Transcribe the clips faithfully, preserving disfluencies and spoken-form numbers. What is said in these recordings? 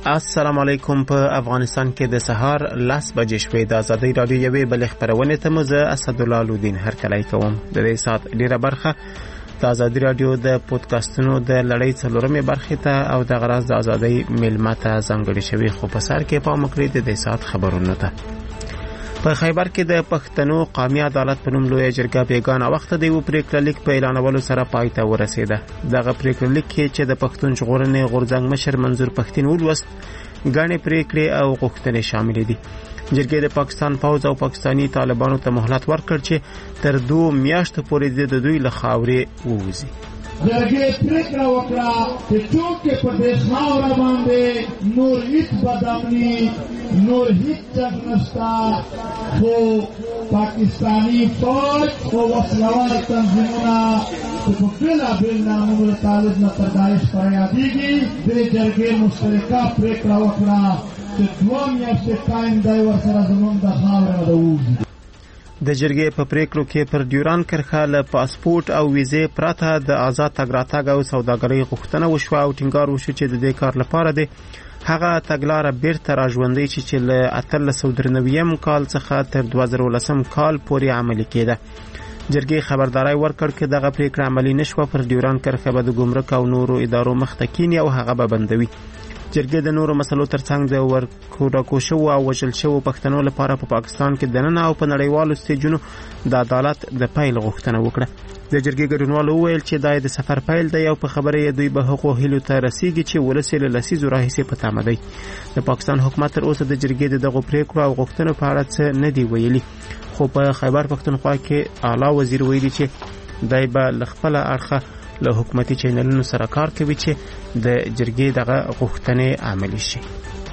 السلام علیکم. په افغانستان کې د سهار لس بجې شوې. د ازادي رادیو یوې بلې خپرونې ته مو زه اسدالله لودین هرکلی کوم. د دې ساعت ډیره برخه د ازادي رادیو د پودکاسټونو د لړۍ څلورمې برخې ته او د غرض د ازادۍ میلمه ته ځانګړې شوې، خو په سر کې پام وکړئ د دې ساعت خبرونو ته. په خیبر کې د پښتنو قومي عدالت په نوم لویه جرګه بیګانه وخت د یو پریکړه لیک په اعلانولو سره پای ته ورسېده. دغه پریکړه لیک کې چې د پښتون ژغورنې غورځنګ مشر منظور پښتين ولوست، ګڼې پریکړې او غوښتنې شاملې دي. جرګې د پاکستان پوځ او پاکستانی طالبانو ته مهلت ورکړ چې تر دوه میاشتو پورې د دوی له خاورې ووځي. جرګې پریکړه وکړه چې څوک په دې خاوره باندې نور هیڅ بدامني نور هیڅ څه نشته، خو پاکستانی فوج او وسلوال تنظیمونه په بېلابېل نامونو طالب نه پیدایش فریادېږي. دې جرګې مشترکه پریکړه وکړه چې دوه میاشتې ټایم دی ورسره زموږ د خاورې نه ووځي. د جرګې په پریکړو کې پر ډیوران کرښه له پاسپورت او ویزې پرته د آزاد تګ راتګ او سوداګرۍ غوښتنه وشوه او ټینګار وشو چې د دې کار لپاره د هغه تګلاره بیرته راژوندۍ چې چې له اتلس سوه درې نوي کال څخه تر دوه زره ولسم کال پورې عملي کېده. جرګې خبرداري ورکړ چې دغه پریکړه عملي نشوه پر ډیوران کرښه به د ګمرک او نورو ادارو مخ ته کینی او هغه به بندوي. جرګې د نورو مسلو ترڅنګ د ورکوټاکو شو او وژل شو پښتنو لپاره په پا پاکستان کې دننه او په نړیوالو سټیجونو د عدالت د پیل غوښتنه وکړه. د جرګې ګډونوالو وویل چې دا د سفر پیل دی او په خبره یې دوی به حقوق هیلو ته رسیږي چې ولس له لسیزو راهیسې په تمه دی. د پاکستان حکومت تر اوسه د جرګې د دغو پریکړو او غوښتنو په اړه څه نه دی ویلي، خو په خیبر پښتونخوا کې اعلی وزیر ویلي چې دای به له خپل اړخه له حکومتي چینلونو سره کار کوي چې د جرګې دغه غوښتنې عملي شي.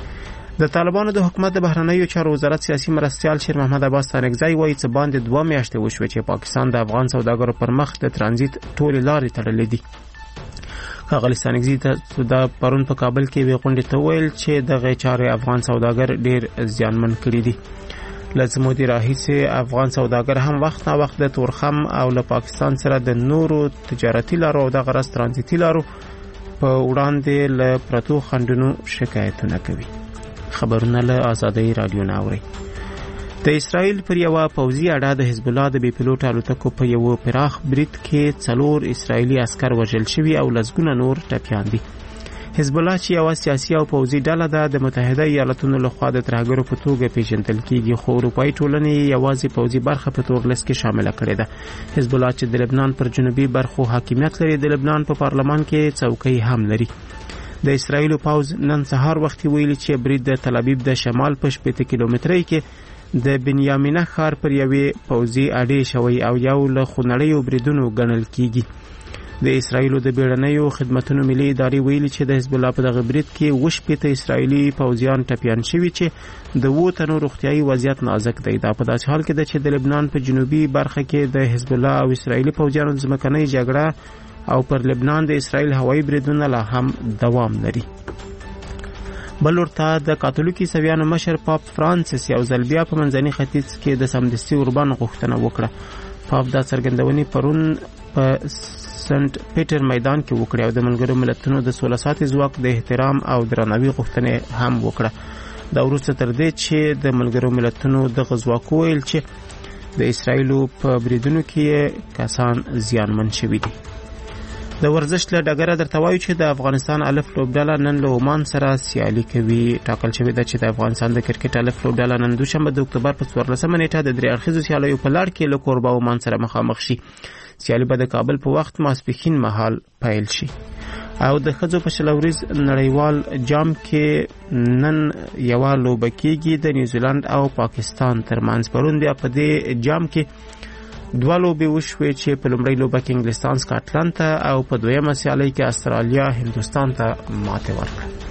د طالبانو د حکومت د بهرنیو چارو وزارت سیاسي مرستیال شیر محمد عباس ستانکزی وایي چې باندې دوه میاشتې وشوې چې پاکستان د افغان سوداګرو پر مخ د ترانزیت ټولې لارې تړلې دي. ښاغلي ستانکزی د پرون په کابل کې یوې غونډې ته وویل چې دغه چارې افغان سوداګر ډېر زیانمن کړي دي. لږ مودې راهیسې افغان سوداګر هم وخت نه وخت د تورخم او له پاکستان سره د نورو تجارتي لارو او د غرض ترانزیتي لارو په وړاندې له پرتو خنډونو شکایتونه کوي. خبرونه له ازادۍ رادیو نه اوري. د اسرائیل پر یوه پوځي اډه د حزب الله د بې پیلوټ الوتکو په یو پراخ برید کې څلور اسرائیلي عسکر وژل شوي او لسګونه نور ټپیان دي. حزب الله چې یوه سیاسي او پوځي ډله ده د متحده ایالاتونو لخوا د ترهګرو په توګه پیژندل کیږي، خو اروپایي ټولنې یوازې پوځي برخه په توګه لیست کې شامله کړې ده. حزب الله چې د لبنان پر جنوبي برخو حاکمیت لري، د لبنان په پارلمان کې څوکۍ هم لري. د اسرائیلو پوځ نن سهار وختي ویلي چې برید د تل ابیب د شمال په شپېته کیلومترۍ کې د بنیامینه ښار پر یوې پوځي اډې شوی او یو له خونړیو بریدونو ګڼل کیږي. د اسرائیلو د بیړنیو خدمتونو ملي ادارې ویلي چې د حزب الله په دغه برید کې اووه شپېته اسرائیلي پوځیان ټپیان شوي چې د اووه تنو روغتیایي وضعیت نازک دی. دا په داسې حال کې ده چې د لبنان په جنوبي برخه کې د حزب الله او اسرائیلي پوځیانو ځمکنۍ جګړه او پر لبنان د اسرائیل هوایي بریدونه لا هم دوام لري. بل ورته د کاتولیکي سویانو مشر پاپ فرانسیس یو ځل بیا په منځني ختیځ کې د سمدستي اوربان غوښتنه وکړه. پاپ دا څرګندونې پرون په سنت پیټر میدان کې وکړه او د ملګرو ملتونو د سوله ساتي ځواک د احترام او درناوي غوښتنه هم وکړه. دا وروسته تر دې چې د ملګرو ملتونو د غزواک ویل چې د اسرائیلو په بریدونو کې کسان زیانمن شوي دي. د ورزش له ډګره درته وایو چې د افغانستان الف لوبډله نن له عمان سره سیالي کوي. ټاکل شوې ده چې د افغانستان د کرکټ الف لوبډله نن دوشنبه د اکتوبر په څوارلسمه نیټه د درې اړخیزو سیالیو په لړ کې له کوربه عمان سره مخامخ شي. سیالي به د کابل په وخت ماسپښین مهال پیل شي. او د ښځو په شلوریز نړیوال جام کې نن یوه لوبه کېږي د نیوزیلند او پاکستان ترمنځ. پرون بیا په دې جام کې دوه لوبې وشوې چې په لومړۍ لوبه کې انګلستان سکاټلند ته او په دویمه سیالۍ کې استرالیا هندوستان ته ماتې ورکړه.